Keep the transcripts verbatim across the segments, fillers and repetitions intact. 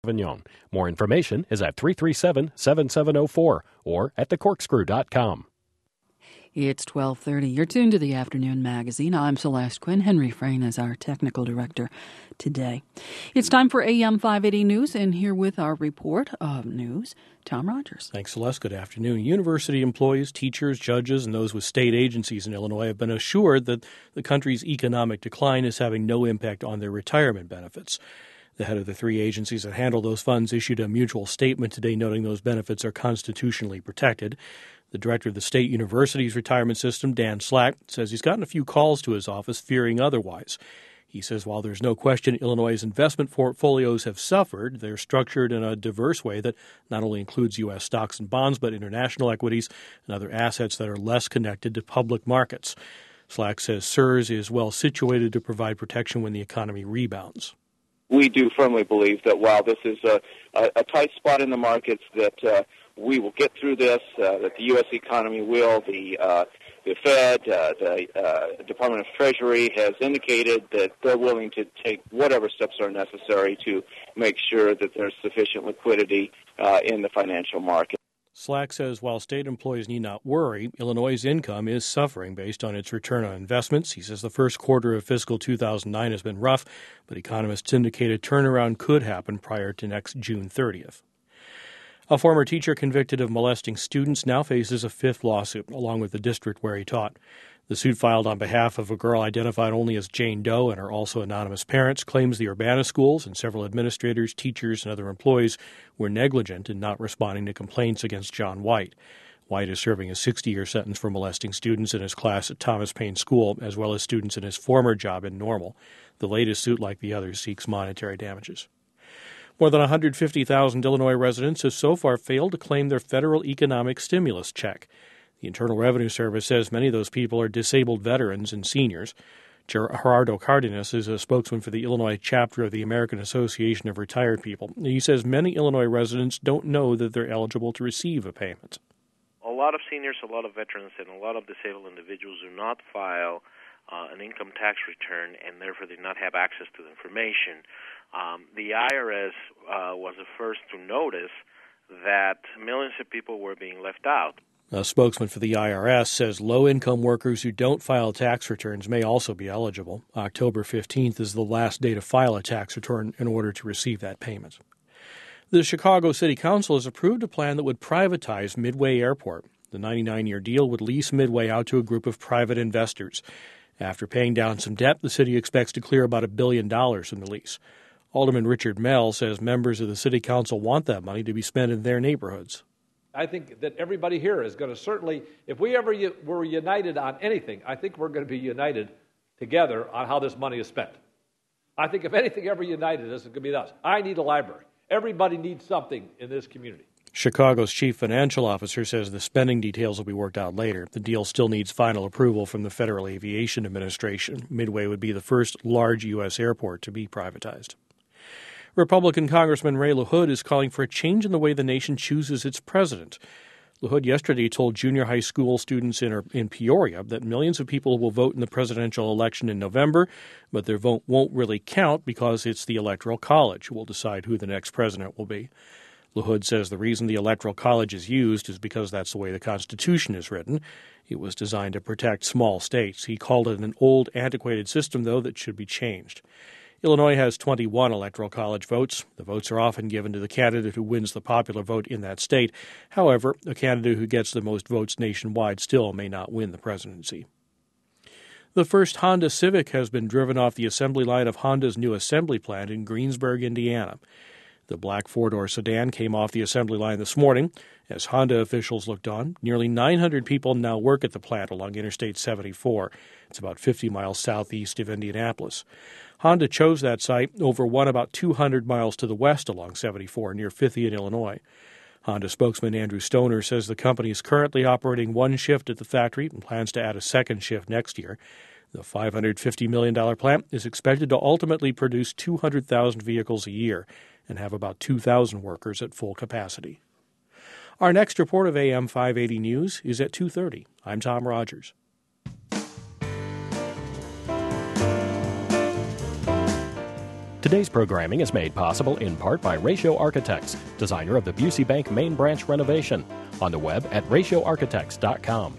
Avignon. More information is at three three seven, seven seven zero four or at the corkscrew dot com. It's twelve thirty. You're tuned to the Afternoon Magazine. I'm Celeste Quinn. Henry Frayne is our technical director today. It's time for A M five eighty News, and here with our report of news, Tom Rogers. Thanks, Celeste. Good afternoon. University employees, teachers, judges, and those with state agencies in Illinois have been assured that the country's economic decline is having no impact on their retirement benefits. The head of the three agencies that handle those funds issued a mutual statement today noting those benefits are constitutionally protected. The director of the state university's retirement system, Dan Slack, says he's gotten a few calls to his office fearing otherwise. He says while there's no question Illinois' investment portfolios have suffered, they're structured in a diverse way that not only includes U S stocks and bonds, but international equities and other assets that are less connected to public markets. Slack says C I R S is well situated to provide protection when the economy rebounds. We do firmly believe that while this is a, a, a tight spot in the markets, that uh, we will get through this, uh, that the U S economy will. The uh, the Fed, uh, the uh, Department of Treasury has indicated that they're willing to take whatever steps are necessary to make sure that there's sufficient liquidity uh, in the financial market. Slack says while state employees need not worry, Illinois' income is suffering based on its return on investments. He says the first quarter of fiscal two thousand nine has been rough, but economists indicate a turnaround could happen prior to next June thirtieth. A former teacher convicted of molesting students now faces a fifth lawsuit, along with the district where he taught. The suit, filed on behalf of a girl identified only as Jane Doe and her also anonymous parents, claims the Urbana schools and several administrators, teachers, and other employees were negligent in not responding to complaints against John White. White is serving a sixty-year sentence for molesting students in his class at Thomas Paine School, as well as students in his former job in Normal. The latest suit, like the others, seeks monetary damages. More than one hundred fifty thousand Illinois residents have so far failed to claim their federal economic stimulus check. The Internal Revenue Service says many of those people are disabled veterans and seniors. Gerardo Cardenas is a spokesman for the Illinois chapter of the American Association of Retired People. He says many Illinois residents don't know that they're eligible to receive a payment. A lot of seniors, a lot of veterans, and a lot of disabled individuals do not file uh, an income tax return, and therefore do not have access to the information. Um, the I R S uh, was the first to notice that millions of people were being left out. A spokesman for the I R S says low-income workers who don't file tax returns may also be eligible. October fifteenth is the last day to file a tax return in order to receive that payment. The Chicago City Council has approved a plan that would privatize Midway Airport. The ninety-nine-year deal would lease Midway out to a group of private investors. After paying down some debt, the city expects to clear about a billion dollars from the lease. Alderman Richard Mell says members of the City Council want that money to be spent in their neighborhoods. I think that everybody here is going to certainly, if we ever were united on anything, I think we're going to be united together on how this money is spent. I think if anything ever united us, it's going to be us. I need a library. Everybody needs something in this community. Chicago's chief financial officer says the spending details will be worked out later. The deal still needs final approval from the Federal Aviation Administration. Midway would be the first large U S airport to be privatized. Republican Congressman Ray LaHood is calling for a change in the way the nation chooses its president. LaHood yesterday told junior high school students in, in Peoria that millions of people will vote in the presidential election in November, but their vote won't really count because it's the Electoral College who will decide who the next president will be. LaHood says the reason the Electoral College is used is because that's the way the Constitution is written. It was designed to protect small states. He called it an old, antiquated system, though, that should be changed. Illinois has twenty-one Electoral College votes. The votes are often given to the candidate who wins the popular vote in that state. However, a candidate who gets the most votes nationwide still may not win the presidency. The first Honda Civic has been driven off the assembly line of Honda's new assembly plant in Greensburg, Indiana. The black four-door sedan came off the assembly line this morning. As Honda officials looked on, nearly nine hundred people now work at the plant along Interstate seventy-four. It's about fifty miles southeast of Indianapolis. Honda chose that site over one about two hundred miles to the west along seventy-four near Fithian, Illinois. Honda spokesman Andrew Stoner says the company is currently operating one shift at the factory and plans to add a second shift next year. The five hundred fifty million dollars plant is expected to ultimately produce two hundred thousand vehicles a year and have about two thousand workers at full capacity. Our next report of A M five eighty News is at two thirty. I'm Tom Rogers. Today's programming is made possible in part by Ratio Architects, designer of the Busey Bank main branch renovation. On the web at ratio architects dot com.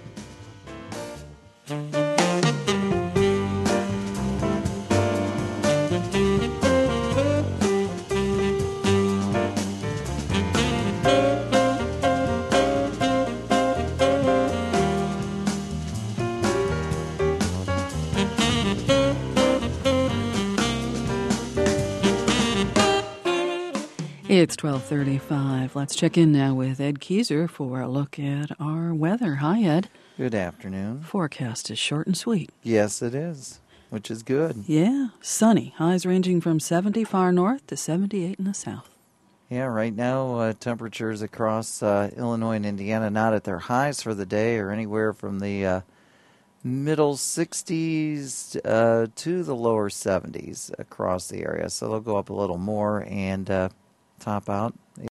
It's twelve thirty-five. Let's check in now with Ed Keyser for a look at our weather. Hi, Ed. Good afternoon. Forecast is short and sweet. Yes, it is, which is good. Yeah, sunny. Highs ranging from seventy far north to seventy-eight in the south. Yeah, right now uh, temperatures across uh, Illinois and Indiana not at their highs for the day or anywhere from the uh, middle sixties uh, to the lower seventies across the area. So they'll go up a little more and uh, top out